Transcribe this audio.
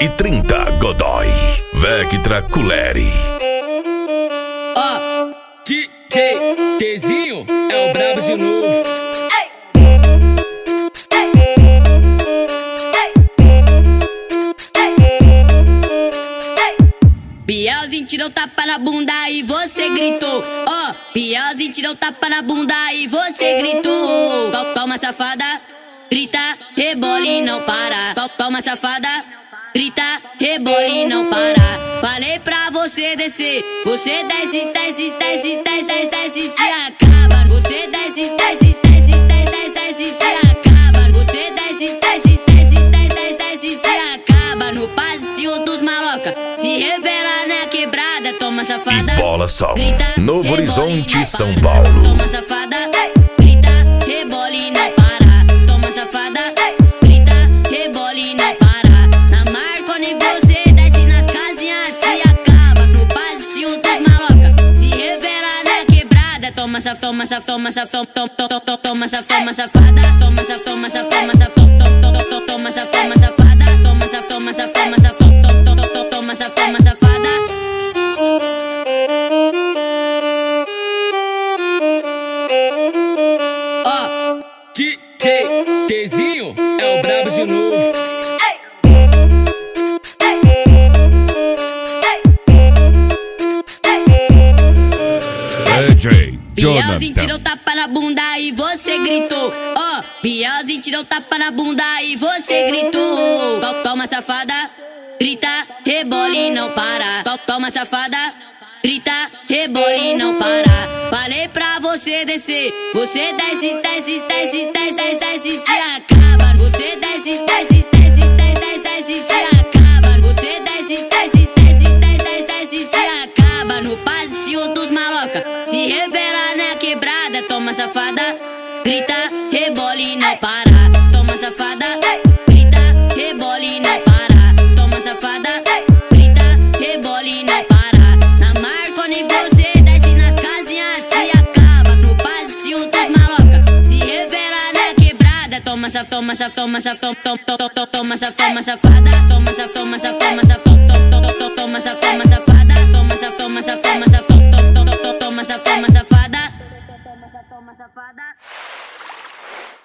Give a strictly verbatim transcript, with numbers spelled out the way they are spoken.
e trinta Godoy, Vectra Culeri. Ó, D J Tzinho é o brabo de novo. Bielzinho tirou tapa na bunda e você gritou. Ó, oh, Bielzinho tirou tapa na bunda e você gritou. Toma safada, grita, rebola e não para. Toma safada, grita, rebola e não para. Falei pra você descer, você desce, desce, desce, desce, desce, se acaba. Você desce, desce, desce, desce, desce, se acaba. Você desce, desce, desce, desce, desce, se acaba. No passeio dos maloca, se revela na quebrada. Toma safada, e bola sol, grita, Novo Horizonte, São para. Paulo. Toma safada, grita, rebola e não para. Toma safada, grita, rebola e não para. Na Marconi você desce nas casinhas, se acaba. No passeio dos maloca, se revela na quebrada. Toma sa, toma sa, toma sa, toma sa, toma sa, toma sa, toma safada. Toma sa, toma sa, toma sa, toma sa, toma sa, toma safada. Toma sa, toma sa, toma sa, toma sa, toma safada. Ó, D J Tzinho é o brabo de novo. D J Bielzinho tirou Jonathan. tapa na bunda e você gritou. Ó, oh, Bielzinho tirou tapa na bunda e você gritou. Toma safada, grita, rebola e não para. Toma safada, grita, rebola e não para. Falei pra você descer, você desce, desce, desce, desce, desce, se acaba. Você desce, desce, desce, desce, desce, se acaba. Você desce, desce, desce, desce, desce, se acaba. No passeio dos maloca, se revela na quebrada. Toma safada, grita, rebola e não para. Toma safada, grita, rebola e não para. Toma safada, grita, rebola e não para. Na Marconi você desce nas casinhas, se acaba. No passeio dos maloca, se revela na quebrada. Toma sa, toma sa, toma sa, toma sa, toma sa, toma safada. Toma sa, toma sa, toma sa, toma sa, toma safada. Toma sa, toma sa, toma sa, toma sa, toma safada. Toma sa, toma safada.